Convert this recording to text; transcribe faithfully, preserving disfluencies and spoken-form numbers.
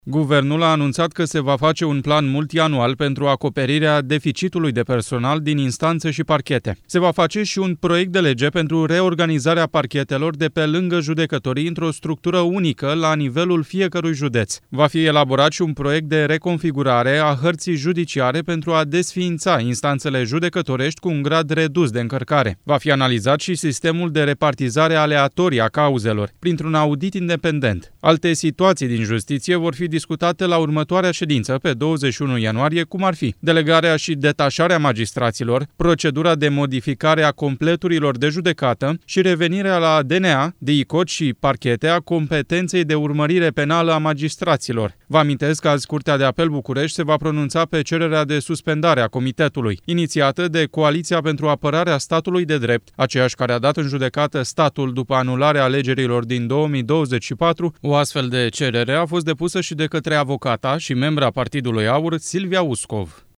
Guvernul a anunțat că se va face un plan multianual pentru acoperirea deficitului de personal din instanțe și parchete. Se va face și un proiect de lege pentru reorganizarea parchetelor de pe lângă judecătorii într-o structură unică la nivelul fiecărui județ. Va fi elaborat și un proiect de reconfigurare a hărții judiciare pentru a desființa instanțele judecătorești cu un grad redus de încărcare. Va fi analizat și sistemul de repartizare aleatorie a cauzelor, printr-un audit independent. Alte situații din justiție vor fi discutate la următoarea ședință, pe douăzeci și unu ianuarie, cum ar fi delegarea și detașarea magistraților, procedura de modificare a completurilor de judecată și revenirea la D N A, D I C O T și parchete a competenței de urmărire penală a magistraților. Vă amintesc că azi Curtea de Apel București se va pronunța pe cererea de suspendare a comitetului, inițiată de Coaliția pentru Apărarea Statului de Drept, aceeași care a dat în judecată statul după anularea alegerilor din două mii douăzeci și patru. O astfel de cerere a fost depusă și de către avocata și membra Partidului Aur, Silvia Uscov.